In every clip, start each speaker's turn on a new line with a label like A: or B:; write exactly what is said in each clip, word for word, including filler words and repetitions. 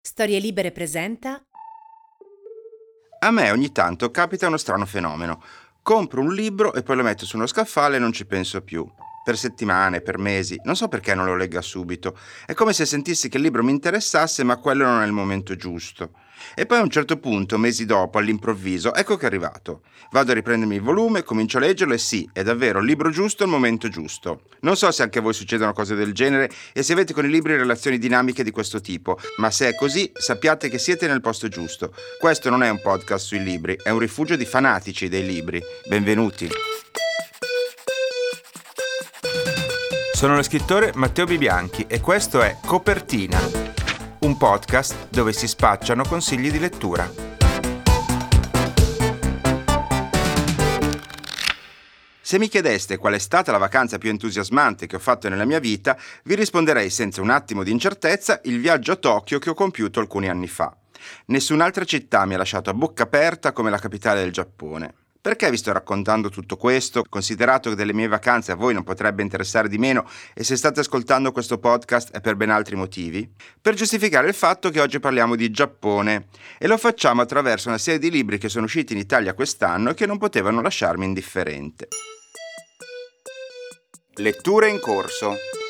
A: Storie Libere presenta.
B: A me ogni tanto capita uno strano fenomeno. Compro un libro e poi lo metto su uno scaffale e non ci penso più. Per settimane, per mesi, non so perché non lo legga subito. È come se sentissi che il libro mi interessasse, ma quello non è il momento giusto. E poi a un certo punto, mesi dopo, all'improvviso, ecco che è arrivato. Vado a riprendermi il volume, comincio a leggerlo e sì, è davvero il libro giusto al momento giusto. Non so se anche a voi succedono cose del genere e se avete con i libri relazioni dinamiche di questo tipo, ma se è così, sappiate che siete nel posto giusto. Questo non è un podcast sui libri, è un rifugio di fanatici dei libri. Benvenuti. Sono lo scrittore Matteo Bibianchi e questo è Copertina, un podcast dove si spacciano consigli di lettura. Se mi chiedeste qual è stata la vacanza più entusiasmante che ho fatto nella mia vita, vi risponderei senza un attimo di incertezza il viaggio a Tokyo che ho compiuto alcuni anni fa. Nessun'altra città mi ha lasciato a bocca aperta come la capitale del Giappone. Perché vi sto raccontando tutto questo, considerato che delle mie vacanze a voi non potrebbe interessare di meno e se state ascoltando questo podcast è per ben altri motivi? Per giustificare il fatto che oggi parliamo di Giappone e lo facciamo attraverso una serie di libri che sono usciti in Italia quest'anno e che non potevano lasciarmi indifferente. Letture in corso.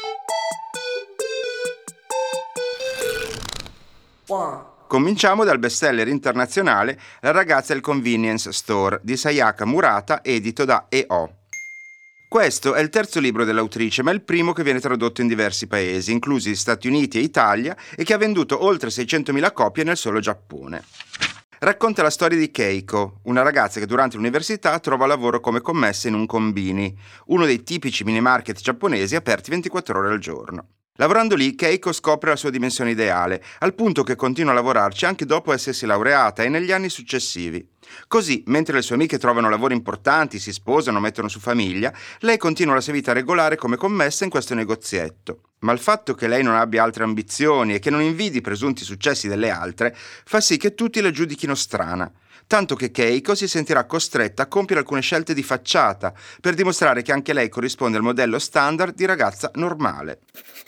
A: One.
B: Cominciamo dal bestseller internazionale La ragazza al convenience store di Sayaka Murata, edito da E O. Questo è il terzo libro dell'autrice, ma è il primo che viene tradotto in diversi paesi, inclusi Stati Uniti e Italia, e che ha venduto oltre seicentomila copie nel solo Giappone. Racconta la storia di Keiko, una ragazza che durante l'università trova lavoro come commessa in un combini, uno dei tipici minimarket giapponesi aperti ventiquattro ore al giorno. Lavorando lì, Keiko scopre la sua dimensione ideale, al punto che continua a lavorarci anche dopo essersi laureata e negli anni successivi. Così, mentre le sue amiche trovano lavori importanti, si sposano, mettono su famiglia, lei continua la sua vita regolare come commessa in questo negozietto. Ma il fatto che lei non abbia altre ambizioni e che non invidi i presunti successi delle altre fa sì che tutti la giudichino strana. Tanto che Keiko si sentirà costretta a compiere alcune scelte di facciata per dimostrare che anche lei corrisponde al modello standard di ragazza normale.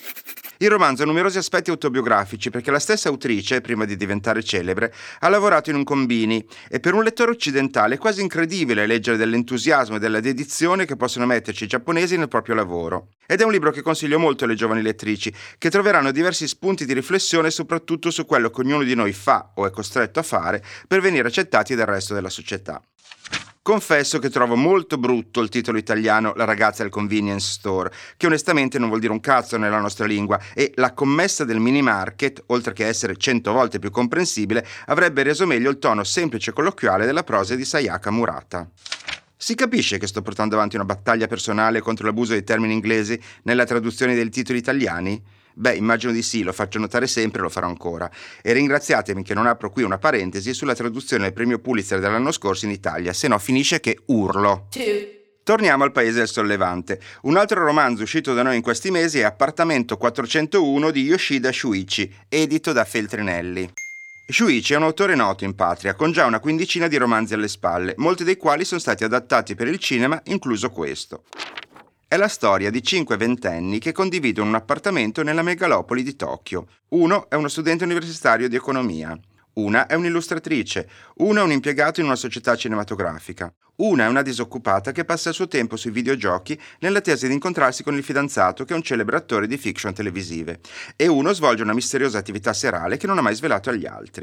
B: Il romanzo ha numerosi aspetti autobiografici perché la stessa autrice, prima di diventare celebre, ha lavorato in un combini e per un lettore occidentale è quasi incredibile leggere dell'entusiasmo e della dedizione che possono metterci i giapponesi nel proprio lavoro. Ed è un libro che consiglio molto alle giovani lettrici, che troveranno diversi spunti di riflessione soprattutto su quello che ognuno di noi fa o è costretto a fare per venire accettati dal resto della società. Confesso che trovo molto brutto il titolo italiano La ragazza al convenience store, che onestamente non vuol dire un cazzo nella nostra lingua, e la commessa del mini market, oltre che essere cento volte più comprensibile, avrebbe reso meglio il tono semplice e colloquiale della prosa di Sayaka Murata. Si capisce che sto portando avanti una battaglia personale contro l'abuso dei termini inglesi nella traduzione dei titoli italiani? Beh, immagino di sì, lo faccio notare sempre e lo farò ancora. E ringraziatemi che non apro qui una parentesi sulla traduzione del premio Pulitzer dell'anno scorso in Italia, se no finisce che urlo.
A: Two.
B: Torniamo al Paese del Sollevante. Un altro romanzo uscito da noi in questi mesi è Appartamento quattrocentouno di Yoshida Shuichi, edito da Feltrinelli. Shuichi è un autore noto in patria, con già una quindicina di romanzi alle spalle, molti dei quali sono stati adattati per il cinema, incluso questo. È la storia di cinque ventenni che condividono un appartamento nella megalopoli di Tokyo. Uno è uno studente universitario di economia, una è un'illustratrice, uno è un impiegato in una società cinematografica, una è una disoccupata che passa il suo tempo sui videogiochi nell'attesa di incontrarsi con il fidanzato che è un celebre attore di fiction televisive, e uno svolge una misteriosa attività serale che non ha mai svelato agli altri.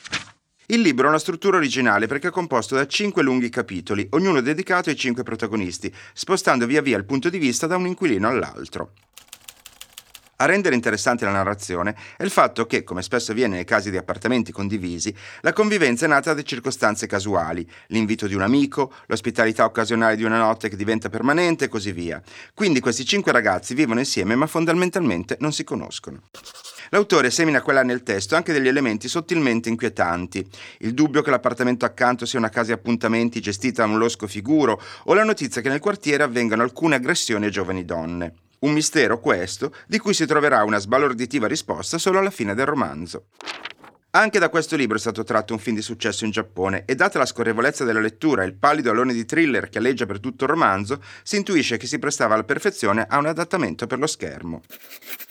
B: Il libro ha una struttura originale perché è composto da cinque lunghi capitoli, ognuno dedicato ai cinque protagonisti, spostando via via il punto di vista da un inquilino all'altro. A rendere interessante la narrazione è il fatto che, come spesso avviene nei casi di appartamenti condivisi, la convivenza è nata da circostanze casuali, l'invito di un amico, l'ospitalità occasionale di una notte che diventa permanente e così via. Quindi questi cinque ragazzi vivono insieme ma fondamentalmente non si conoscono. L'autore semina qua nel testo anche degli elementi sottilmente inquietanti, il dubbio che l'appartamento accanto sia una casa di appuntamenti gestita da un losco figuro o la notizia che nel quartiere avvengano alcune aggressioni a giovani donne. Un mistero questo, di cui si troverà una sbalorditiva risposta solo alla fine del romanzo. Anche da questo libro è stato tratto un film di successo in Giappone e data la scorrevolezza della lettura e il pallido alone di thriller che alleggia per tutto il romanzo, si intuisce che si prestava alla perfezione a un adattamento per lo schermo.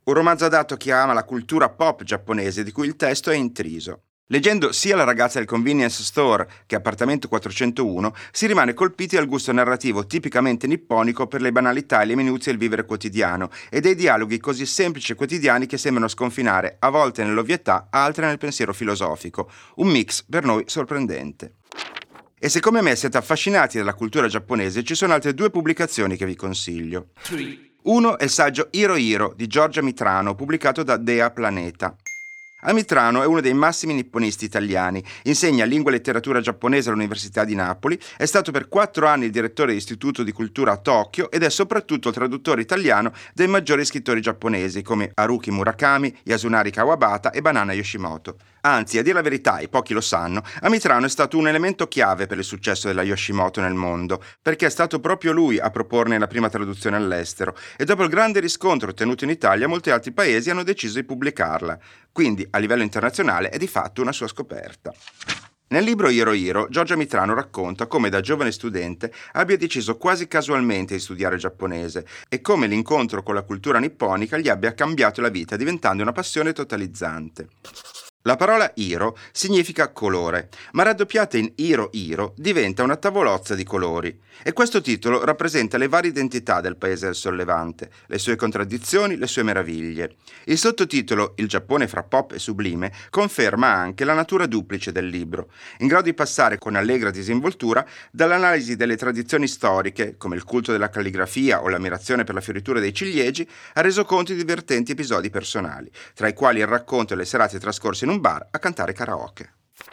B: un romanzo adatto a chi ama la cultura pop giapponese di cui il testo è intriso. Leggendo sia La ragazza del convenience store che Appartamento quattrocentouno si rimane colpiti dal gusto narrativo tipicamente nipponico per le banalità e le minuzie del vivere quotidiano e dei dialoghi così semplici e quotidiani che sembrano sconfinare a volte nell'ovvietà, altre nel pensiero filosofico. Un mix per noi sorprendente. E se come me siete affascinati dalla cultura giapponese, ci sono altre due pubblicazioni che vi consiglio. Uno è il saggio Hiro Hiro di Giorgia Mitrano, pubblicato da Dea Planeta. Mitrano è uno dei massimi nipponisti italiani, insegna lingua e letteratura giapponese all'Università di Napoli, è stato per quattro anni il direttore dell'Istituto di Cultura a Tokyo ed è soprattutto il traduttore italiano dei maggiori scrittori giapponesi come Haruki Murakami, Yasunari Kawabata e Banana Yoshimoto. Anzi, a dire la verità, e pochi lo sanno, Mitrano è stato un elemento chiave per il successo della Yoshimoto nel mondo, perché è stato proprio lui a proporne la prima traduzione all'estero e dopo il grande riscontro ottenuto in Italia molti altri paesi hanno deciso di pubblicarla. Quindi, a livello internazionale, è di fatto una sua scoperta. Nel libro Hiro Hiro, Giorgia Mitrano racconta come da giovane studente abbia deciso quasi casualmente di studiare giapponese e come l'incontro con la cultura nipponica gli abbia cambiato la vita, diventando una passione totalizzante. La parola Hiro significa colore, ma raddoppiata in Hiro Hiro diventa una tavolozza di colori. E questo titolo rappresenta le varie identità del paese del Sollevante, le sue contraddizioni, le sue meraviglie. Il sottotitolo Il Giappone fra pop e sublime conferma anche la natura duplice del libro, in grado di passare con allegra disinvoltura dall'analisi delle tradizioni storiche, come il culto della calligrafia o l'ammirazione per la fioritura dei ciliegi, a resoconti di divertenti episodi personali, tra i quali il racconto e le serate trascorse in un bar a cantare karaoke.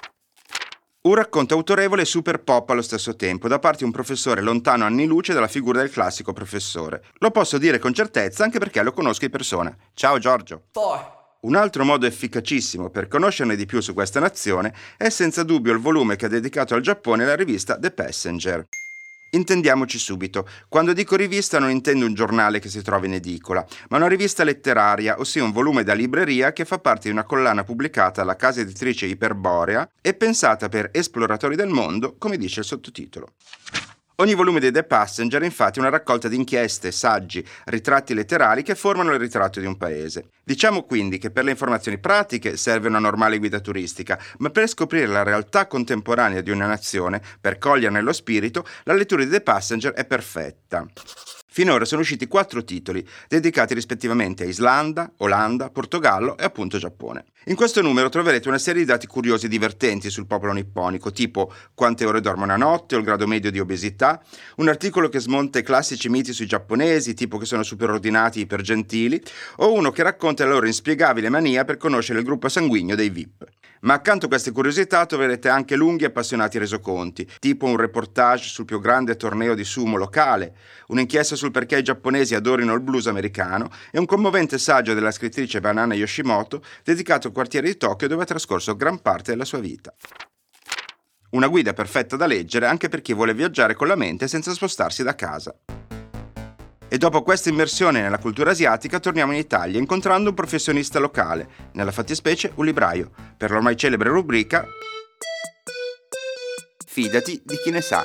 B: Un racconto autorevole e super pop allo stesso tempo, da parte di un professore lontano anni luce dalla figura del classico professore. Lo posso dire con certezza anche perché lo conosco di persona. Ciao Giorgio!
A: Four.
B: Un altro modo efficacissimo per conoscerne di più su questa nazione è senza dubbio il volume che ha dedicato al Giappone la rivista The Passenger. Intendiamoci subito, quando dico rivista non intendo un giornale che si trova in edicola, ma una rivista letteraria, ossia un volume da libreria che fa parte di una collana pubblicata dalla casa editrice Iperborea e pensata per esploratori del mondo, come dice il sottotitolo. Ogni volume di The Passenger è infatti una raccolta di inchieste, saggi, ritratti letterari che formano il ritratto di un paese. Diciamo quindi che per le informazioni pratiche serve una normale guida turistica, ma per scoprire la realtà contemporanea di una nazione, per coglierne lo spirito, la lettura di The Passenger è perfetta. Finora sono usciti quattro titoli, dedicati rispettivamente a Islanda, Olanda, Portogallo e appunto Giappone. In questo numero troverete una serie di dati curiosi e divertenti sul popolo nipponico, tipo quante ore dormono a notte o il grado medio di obesità, un articolo che smonta i classici miti sui giapponesi, tipo che sono superordinati e ipergentili, o uno che racconta la loro inspiegabile mania per conoscere il gruppo sanguigno dei V I P. Ma accanto a queste curiosità troverete anche lunghi e appassionati resoconti, tipo un reportage sul più grande torneo di sumo locale, un'inchiesta sul perché i giapponesi adorino il blues americano e un commovente saggio della scrittrice Banana Yoshimoto dedicato al quartiere di Tokyo dove ha trascorso gran parte della sua vita. Una guida perfetta da leggere anche per chi vuole viaggiare con la mente senza spostarsi da casa. E dopo questa immersione nella cultura asiatica torniamo in Italia incontrando un professionista locale, nella fattispecie un libraio, per l'ormai celebre rubrica Fidati di chi ne sa.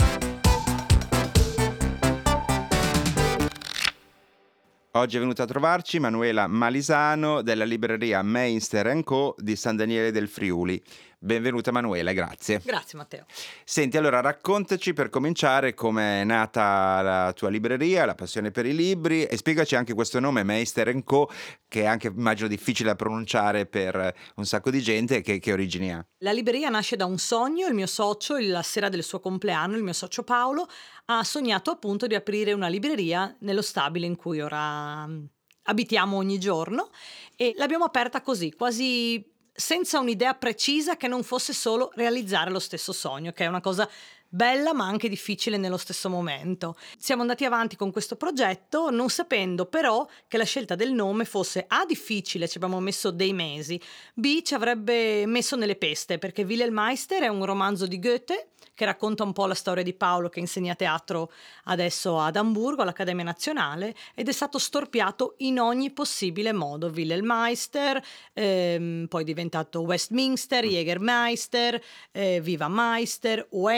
B: Oggi è venuta a trovarci Manuela Malisano della libreria Meinster and Co di San Daniele del Friuli. Benvenuta Manuela, grazie.
C: Grazie Matteo.
B: Senti, allora raccontaci per cominciare come è nata la tua libreria, la passione per i libri e spiegaci anche questo nome Meinster and Co, che è anche immagino difficile da pronunciare per un sacco di gente. Che, che origini ha?
C: La libreria nasce da un sogno. Il mio socio, la sera del suo compleanno, il mio socio Paolo, ha sognato appunto di aprire una libreria nello stabile in cui ora abitiamo ogni giorno e l'abbiamo aperta così, quasi senza un'idea precisa che non fosse solo realizzare lo stesso sogno, che è una cosa bella ma anche difficile nello stesso momento. Siamo andati avanti con questo progetto non sapendo però che la scelta del nome fosse A difficile, ci abbiamo messo dei mesi, B ci avrebbe messo nelle peste perché Wilhelm Meister è un romanzo di Goethe che racconta un po' la storia di Paolo che insegna teatro adesso ad Amburgo, all'Accademia Nazionale, ed è stato storpiato in ogni possibile modo. Wilhelm Meister, ehm, poi è diventato Westminster, Jägermeister, eh, Viva Meister, Weinster,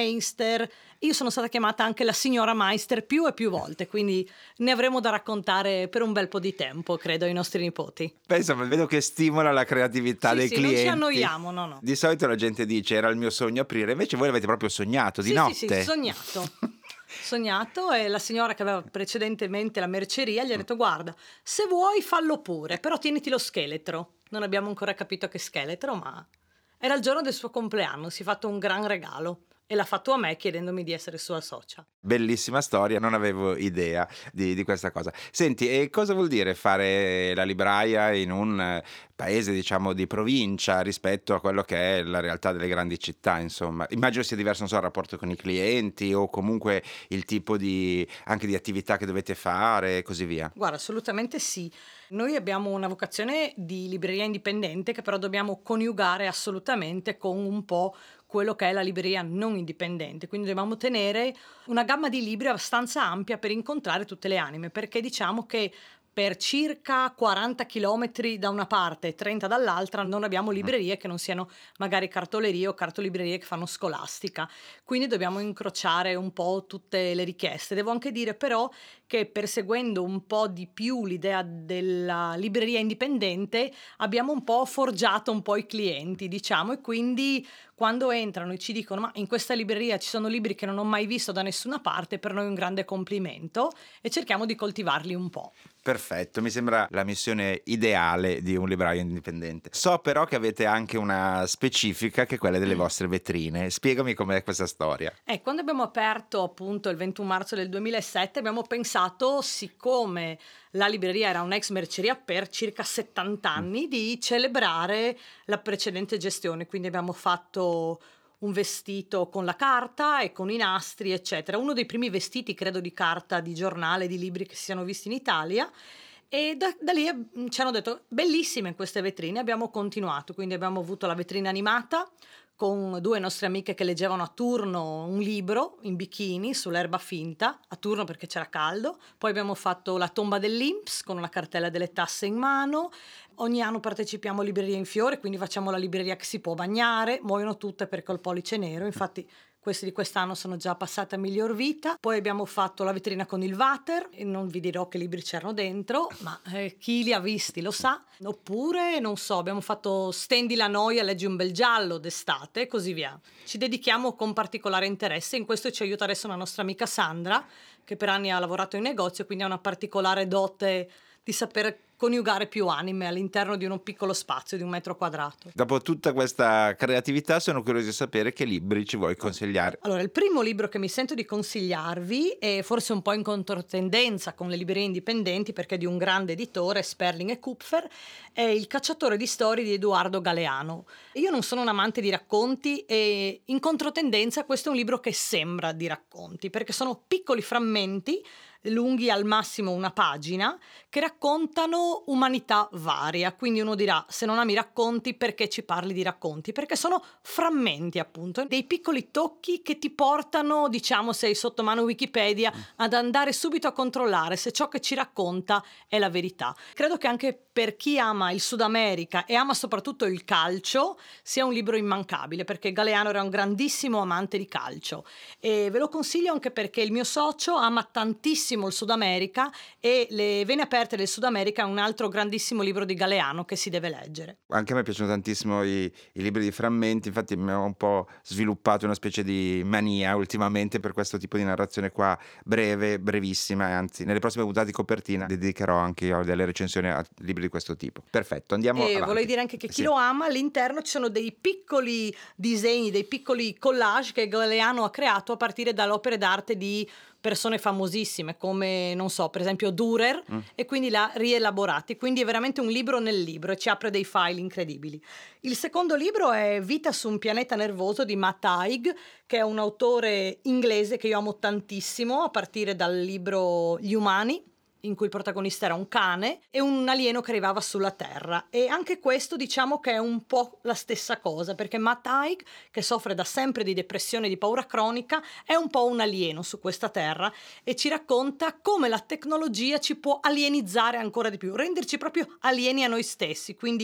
C: Meister. Io sono stata chiamata anche la signora Meister più e più volte, quindi ne avremo da raccontare per un bel po' di tempo, credo, ai nostri nipoti.
B: Beh, insomma, vedo che stimola la creatività
C: Sì,
B: dei
C: sì,
B: clienti.
C: non ci annoiamo, no, no.
B: Di solito la gente dice era il mio sogno aprire, invece voi l'avete proprio sognato di
C: Sì,
B: notte.
C: sì, sì, sognato. Sognato, e la signora che aveva precedentemente la merceria gli ha detto: guarda, se vuoi fallo pure, però tieniti lo scheletro. Non abbiamo ancora capito che scheletro, ma era il giorno del suo compleanno, si è fatto un gran regalo e l'ha fatto a me chiedendomi di essere sua socia.
B: Bellissima storia, non avevo idea di, di questa cosa. Senti, e cosa vuol dire fare la libraia in un eh, paese, diciamo, di provincia rispetto a quello che è la realtà delle grandi città, insomma? Immagino sia diverso, non so, il rapporto con i clienti o comunque il tipo di, anche di attività che dovete fare e così via.
C: Guarda, assolutamente sì. Noi abbiamo una vocazione di libreria indipendente che però dobbiamo coniugare assolutamente con un po' quello che è la libreria non indipendente, quindi dobbiamo tenere una gamma di libri abbastanza ampia per incontrare tutte le anime, perché diciamo che per circa quaranta chilometri da una parte e trenta dall'altra non abbiamo librerie che non siano magari cartolerie o cartolibrerie che fanno scolastica, quindi dobbiamo incrociare un po' tutte le richieste. Devo anche dire però che, perseguendo un po' di più l'idea della libreria indipendente, abbiamo un po' forgiato un po' i clienti, diciamo, e quindi quando entrano e ci dicono: ma in questa libreria ci sono libri che non ho mai visto da nessuna parte, per noi è un grande complimento e cerchiamo di coltivarli un po'.
B: Perfetto, mi sembra la missione ideale di un libraio indipendente. So però che avete anche una specifica, che è quella delle vostre vetrine. Spiegami com'è questa storia.
C: Eh, quando abbiamo aperto appunto il ventuno marzo del duemilasette abbiamo pensato, siccome la libreria era un'ex merceria per circa settanta anni, di celebrare la precedente gestione, quindi abbiamo fatto un vestito con la carta e con i nastri, eccetera. Uno dei primi vestiti, credo, di carta, di giornale, di libri che si siano visti in Italia. E da, da lì eh, ci hanno detto: bellissime queste vetrine. Abbiamo continuato, quindi abbiamo avuto la vetrina animata con due nostre amiche che leggevano a turno un libro in bikini sull'erba finta, a turno perché c'era caldo. Poi abbiamo fatto la tomba dell'I N P S con una cartella delle tasse in mano. Ogni anno partecipiamo a Libreria in Fiore, quindi facciamo la libreria che si può bagnare. Muoiono tutte perché ho il pollice nero, infatti questi di quest'anno sono già passate a miglior vita. Poi abbiamo fatto la vetrina con il water, e non vi dirò che libri c'erano dentro, ma eh, chi li ha visti lo sa. Oppure, non so, abbiamo fatto Stendi la noia, leggi un bel giallo d'estate e così via. Ci dedichiamo con particolare interesse, in questo ci aiuta adesso una nostra amica Sandra, che per anni ha lavorato in negozio, quindi ha una particolare dote di saper coniugare più anime all'interno di uno piccolo spazio di un metro quadrato.
B: Dopo tutta questa creatività sono curioso di sapere che libri ci vuoi consigliare.
C: Allora, il primo libro che mi sento di consigliarvi è forse un po' in controtendenza con le librerie indipendenti, perché è di un grande editore, Sperling e Kupfer, è Il cacciatore di storie di Edoardo Galeano. Io non sono un amante di racconti e in controtendenza questo è un libro che sembra di racconti, perché sono piccoli frammenti lunghi al massimo una pagina, che raccontano umanità varia. Quindi uno dirà: se non ami racconti, perché ci parli di racconti? Perché sono frammenti, appunto, dei piccoli tocchi che ti portano, diciamo, se hai sotto mano Wikipedia, ad andare subito a controllare se ciò che ci racconta è la verità. Credo che anche per chi ama il Sud America e ama soprattutto il calcio sia un libro immancabile, perché Galeano era un grandissimo amante di calcio e ve lo consiglio anche perché il mio socio ama tantissimo il Sud America e Le vene aperte del Sud America è un altro grandissimo libro di Galeano che si deve leggere.
B: Anche a me piacciono tantissimo i, i libri di frammenti, infatti mi ho un po' sviluppato una specie di mania ultimamente per questo tipo di narrazione qua, breve, brevissima, e anzi nelle prossime puntate di copertina dedicherò anche io delle recensioni a libri di questo tipo. Perfetto, andiamo
C: E
B: avanti.
C: volevo dire anche che chi
B: Sì.
C: lo ama, all'interno ci sono dei piccoli disegni, dei piccoli collage che Galeano ha creato a partire dalle opere d'arte di persone famosissime come, non so, per esempio Dürer, mm. e quindi l'ha rielaborati, quindi è veramente un libro nel libro e ci apre dei file incredibili. Il secondo libro è Vita su un pianeta nervoso di Matt Haig, che è un autore inglese che io amo tantissimo, a partire dal libro Gli umani, in cui il protagonista era un cane e un alieno che arrivava sulla Terra, e anche questo diciamo che è un po' la stessa cosa, perché Matt Haig, che soffre da sempre di depressione e di paura cronica, è un po' un alieno su questa Terra e ci racconta come la tecnologia ci può alienizzare ancora di più, renderci proprio alieni a noi stessi, quindi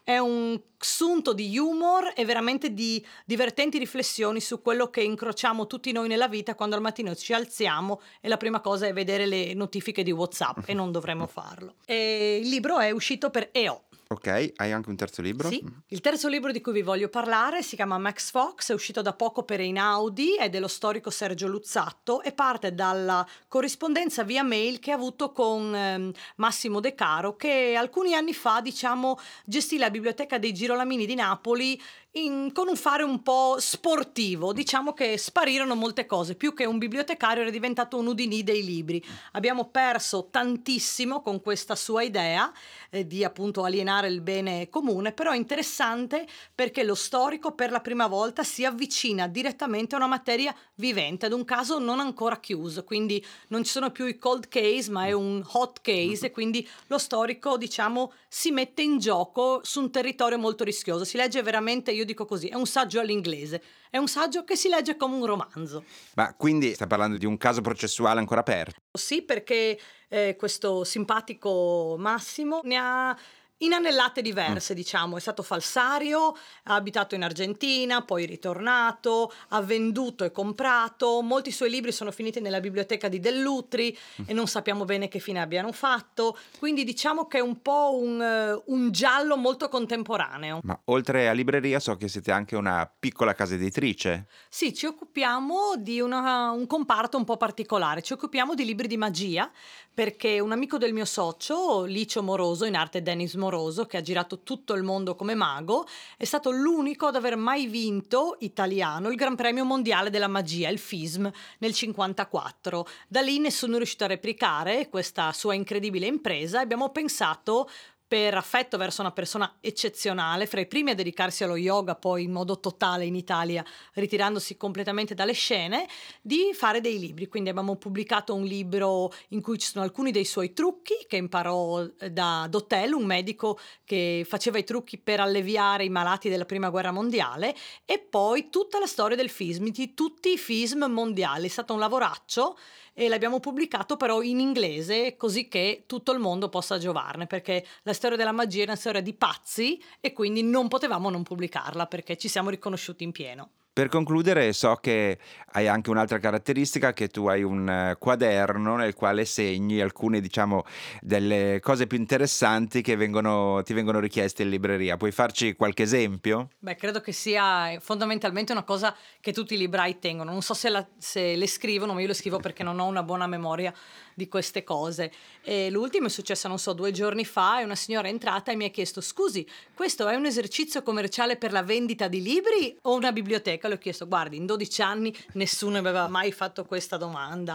C: è un sunto di humor e veramente di divertenti riflessioni su quello che incrociamo tutti noi nella vita quando al mattino ci alziamo e la prima cosa è vedere le notifiche di WhatsApp e non dovremmo farlo. E il libro è uscito per E O.
B: Ok, hai anche un terzo libro?
C: Sì, il terzo libro di cui vi voglio parlare si chiama Max Fox, è uscito da poco per Einaudi, è dello storico Sergio Luzzatto e parte dalla corrispondenza via mail che ha avuto con ehm, Massimo De Caro, che alcuni anni fa, diciamo, gestì la biblioteca dei Girolamini di Napoli in- con un fare un po' sportivo. Diciamo che sparirono molte cose, più che un bibliotecario era diventato un Udinì dei libri. Abbiamo perso tantissimo con questa sua idea eh, di appunto alienare il bene comune, però è interessante perché lo storico per la prima volta si avvicina direttamente a una materia vivente, ad un caso non ancora chiuso, quindi non ci sono più i cold case ma è un hot case e quindi lo storico, diciamo, si mette in gioco su un territorio molto rischioso. Si legge veramente, io dico così, è un saggio all'inglese, è un saggio che si legge come un romanzo.
B: Ma quindi stai parlando di un caso processuale ancora aperto?
C: Sì, perché eh, questo simpatico Massimo ne ha inanellate diverse, diciamo. È stato falsario, ha abitato in Argentina, poi ritornato, ha venduto e comprato. Molti suoi libri sono finiti nella biblioteca di Dell'Utri e non sappiamo bene che fine abbiano fatto. Quindi diciamo che è un po' un, eh, un giallo molto contemporaneo.
B: Ma oltre a libreria so che siete anche una piccola casa editrice.
C: Sì, ci occupiamo di una- un comparto un po' particolare, ci occupiamo di libri di magia perché un amico del mio socio, Licio Moroso, in arte Dennis Moroso, che ha girato tutto il mondo come mago, è stato l'unico ad aver mai vinto, italiano, il Gran Premio Mondiale della Magia, il FISM, nel cinquantaquattro. Da lì nessuno è riuscito a replicare questa sua incredibile impresa e abbiamo pensato, per affetto verso una persona eccezionale, fra i primi a dedicarsi allo yoga, poi in modo totale in Italia, ritirandosi completamente dalle scene, di fare dei libri. Quindi abbiamo pubblicato un libro in cui ci sono alcuni dei suoi trucchi che imparò eh, da Dotel, un medico che faceva i trucchi per alleviare i malati della prima guerra mondiale, e poi tutta la storia del FISM, di tutti i FISM mondiali. È stato un lavoraccio e l'abbiamo pubblicato però in inglese così che tutto il mondo possa giovarne, perché la storia della magia è una storia di pazzi e quindi non potevamo non pubblicarla perché ci siamo riconosciuti in pieno.
B: Per concludere, so che hai anche un'altra caratteristica, che tu hai un eh, quaderno nel quale segni alcune, diciamo, delle cose più interessanti che vengono, ti vengono richieste in libreria. Puoi farci qualche esempio?
C: Beh, credo che sia fondamentalmente una cosa che tutti i librai tengono. Non so se, la- se le scrivono, ma io le scrivo perché non ho una buona memoria di queste cose. E l'ultimo è successo, non so, due giorni fa e una signora è entrata e mi ha chiesto: scusi, questo è un esercizio commerciale per la vendita di libri o una biblioteca? Le ho chiesto: guardi, in dodici anni nessuno aveva mai fatto questa domanda.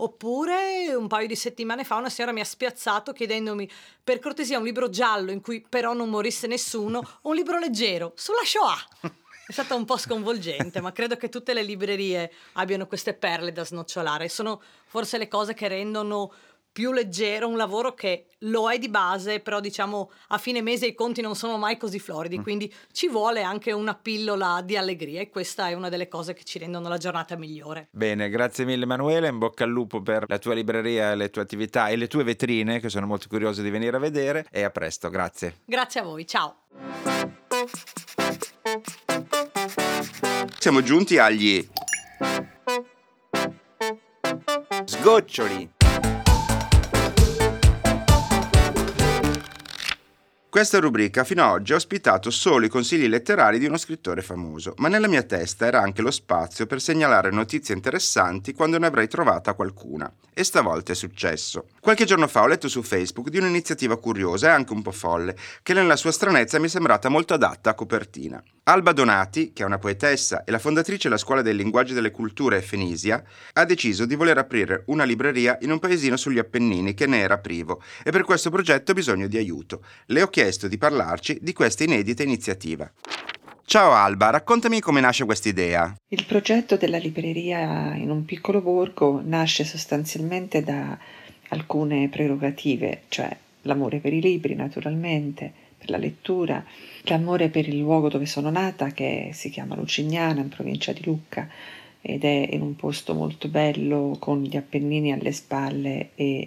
C: Oppure un paio di settimane fa una signora mi ha spiazzato chiedendomi per cortesia un libro giallo in cui però non morisse nessuno o un libro leggero sulla Shoah. È stato un po' sconvolgente, ma credo che tutte le librerie abbiano queste perle da snocciolare. Sono forse le cose che rendono più leggero un lavoro che lo è di base, però diciamo a fine mese i conti non sono mai così floridi, quindi ci vuole anche una pillola di allegria e questa è una delle cose che ci rendono la giornata migliore.
B: Bene, grazie mille Emanuele, in bocca al lupo per la tua libreria, le tue attività e le tue vetrine, che sono molto curioso di venire a vedere, e a presto, grazie.
C: Grazie a voi, ciao!
B: Siamo giunti agli sgoccioli. Questa rubrica fino ad oggi ha ospitato solo i consigli letterari di uno scrittore famoso, ma nella mia testa era anche lo spazio per segnalare notizie interessanti quando ne avrei trovata qualcuna. E stavolta è successo. Qualche giorno fa ho letto su Facebook di un'iniziativa curiosa e anche un po' folle, che nella sua stranezza mi è sembrata molto adatta a copertina. Alba Donati, che è una poetessa e la fondatrice della Scuola dei Linguaggi delle Culture Fenisia, ha deciso di voler aprire una libreria in un paesino sugli Appennini che ne era privo e per questo progetto ha bisogno di aiuto. Le ho chiesto di parlarci di questa inedita iniziativa. Ciao Alba, raccontami come nasce questa idea.
D: Il progetto della libreria in un piccolo borgo nasce sostanzialmente da alcune prerogative, cioè l'amore per i libri naturalmente, per la lettura, l'amore per il luogo dove sono nata, che si chiama Lucignana, in provincia di Lucca, ed è in un posto molto bello con gli Appennini alle spalle e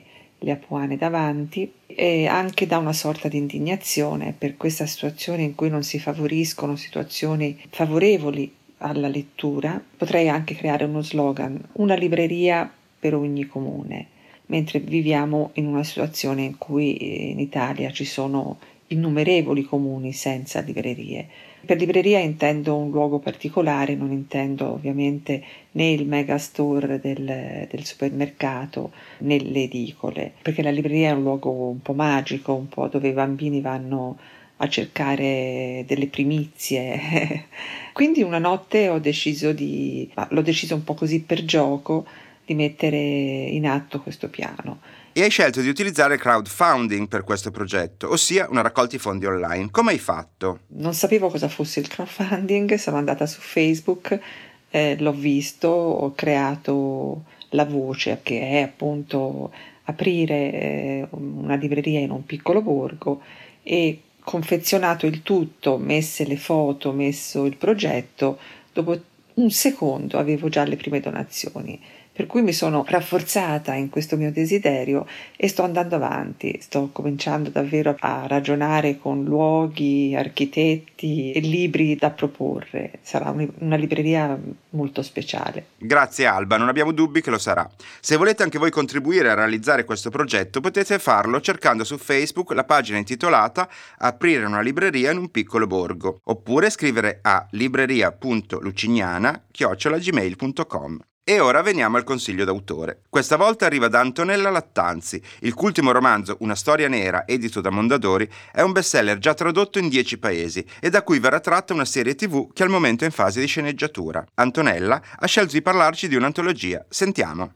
D: le apuane davanti, e anche da una sorta di indignazione per questa situazione in cui non si favoriscono situazioni favorevoli alla lettura. Potrei anche creare uno slogan: una libreria per ogni comune, mentre viviamo in una situazione in cui in Italia ci sono innumerevoli comuni senza librerie. Per libreria intendo un luogo particolare, non intendo ovviamente né il megastore del, del supermercato né le edicole, perché la libreria è un luogo un po' magico, un po' dove i bambini vanno a cercare delle primizie. Quindi una notte ho deciso di, l'ho deciso un po' così per gioco, di mettere in atto questo piano.
B: E hai scelto di utilizzare crowdfunding per questo progetto, ossia una raccolta di fondi online. Come hai fatto?
D: Non sapevo cosa fosse il crowdfunding, sono andata su Facebook, eh, l'ho visto, ho creato la voce, che è appunto aprire eh, una libreria in un piccolo borgo, e confezionato il tutto, messe le foto, messo il progetto. Dopo un secondo avevo già le prime donazioni, per cui mi sono rafforzata in questo mio desiderio e sto andando avanti, sto cominciando davvero a ragionare con luoghi, architetti e libri da proporre. Sarà un, una libreria molto speciale.
B: Grazie Alba, non abbiamo dubbi che lo sarà. Se volete anche voi contribuire a realizzare questo progetto, potete farlo cercando su Facebook la pagina intitolata Aprire una libreria in un piccolo borgo, oppure scrivere a libreria punto lucignana chiocciola gmail punto com. E ora veniamo al consiglio d'autore. Questa volta arriva da Antonella Lattanzi. Il cui ultimo romanzo, Una storia nera, edito da Mondadori, è un bestseller già tradotto in dieci paesi e da cui verrà tratta una serie tivù che al momento è in fase di sceneggiatura. Antonella ha scelto di parlarci di un'antologia. Sentiamo.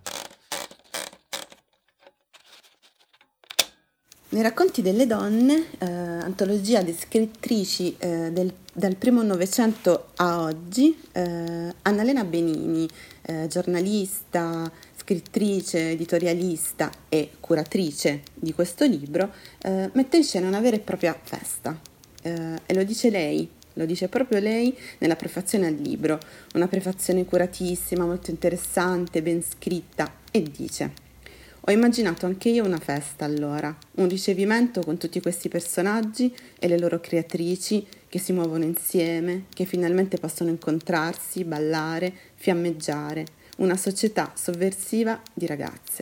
E: Nei racconti delle donne, eh, antologia di scrittrici eh, del, dal primo Novecento a oggi, eh, Annalena Benini, eh, giornalista, scrittrice, editorialista e curatrice di questo libro, eh, mette in scena una vera e propria festa. Eh, e lo dice lei, lo dice proprio lei nella prefazione al libro, una prefazione curatissima, molto interessante, ben scritta, e dice: ho immaginato anche io una festa allora, un ricevimento con tutti questi personaggi e le loro creatrici che si muovono insieme, che finalmente possono incontrarsi, ballare, fiammeggiare, una società sovversiva di ragazze.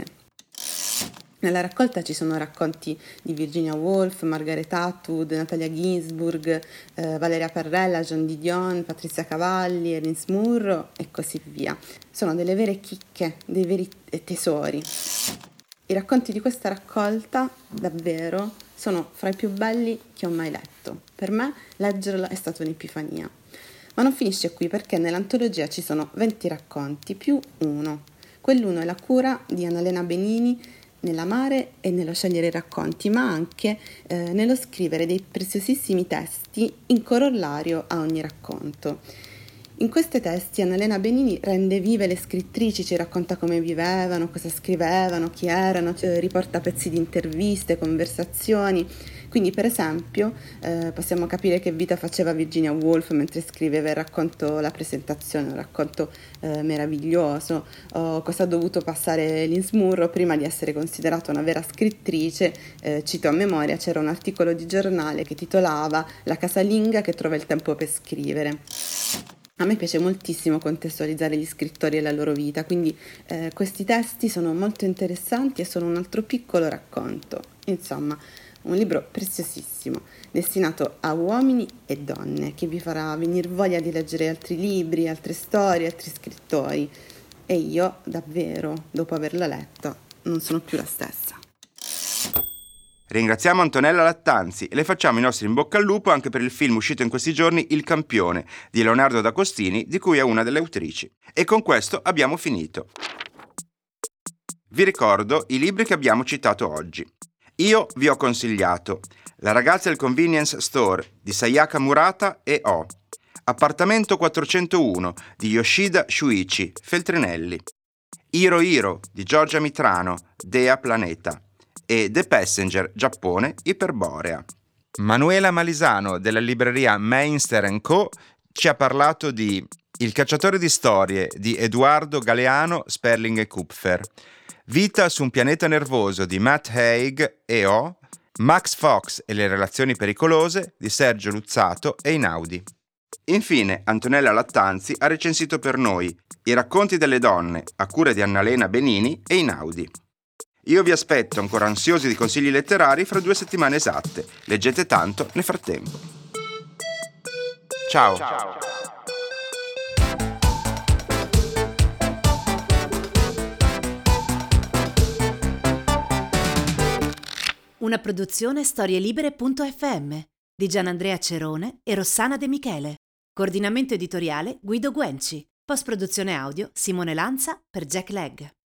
E: Nella raccolta ci sono racconti di Virginia Woolf, Margaret Atwood, Natalia Ginsburg, eh, Valeria Parrella, Joan Didion, Patrizia Cavalli, Erin Smurro e così via. Sono delle vere chicche, dei veri tesori. I racconti di questa raccolta, davvero, sono fra i più belli che ho mai letto. Per me leggerla è stata un'epifania. Ma non finisce qui, perché nell'antologia ci sono venti racconti più uno. Quell'uno è la cura di Annalena Benini nell'amare e nello scegliere i racconti, ma anche eh, nello scrivere dei preziosissimi testi in corollario a ogni racconto. In questi testi Annalena Benini rende vive le scrittrici, ci racconta come vivevano, cosa scrivevano, chi erano, cioè, riporta pezzi di interviste, conversazioni. Quindi, per esempio, eh, possiamo capire che vita faceva Virginia Woolf mentre scriveva il racconto La presentazione, un racconto eh, meraviglioso, o cosa ha dovuto passare Lynn Smurro prima di essere considerata una vera scrittrice. Eh, cito a memoria, c'era un articolo di giornale che titolava La casalinga che trova il tempo per scrivere. A me piace moltissimo contestualizzare gli scrittori e la loro vita, quindi eh, questi testi sono molto interessanti e sono un altro piccolo racconto. Insomma, un libro preziosissimo, destinato a uomini e donne, che vi farà venire voglia di leggere altri libri, altre storie, altri scrittori. E io, davvero, dopo averlo letto, non sono più la stessa.
B: Ringraziamo Antonella Lattanzi e le facciamo i nostri in bocca al lupo anche per il film uscito in questi giorni, Il campione, di Leonardo D'Agostini, di cui è una delle autrici. E con questo abbiamo finito. Vi ricordo i libri che abbiamo citato oggi. Io vi ho consigliato La ragazza del convenience store di Sayaka Murata e O, Appartamento quattrocentouno di Yoshida Shuichi, Feltrinelli, Hiro Hiro di Giorgia Mitrano, Dea Planeta, e The Passenger, Giappone, Iperborea. Manuela Malisano della libreria Meinster and Co ci ha parlato di Il cacciatore di storie di Edoardo Galeano, Sperling e Kupfer, Vita su un pianeta nervoso di Matt Haig e O, Max Fox e le relazioni pericolose di Sergio Luzzato e Einaudi. Infine, Antonella Lattanzi ha recensito per noi I racconti delle donne, a cura di Annalena Benini e Einaudi. Io vi aspetto, ancora ansiosi di consigli letterari, fra due settimane esatte. Leggete tanto nel frattempo. Ciao! Ciao.
A: Una produzione storielibere punto effe emme di Gianandrea Cerone e Rossana De Michele. Coordinamento editoriale Guido Guenci. Post-produzione audio Simone Lanza per Jack Legg.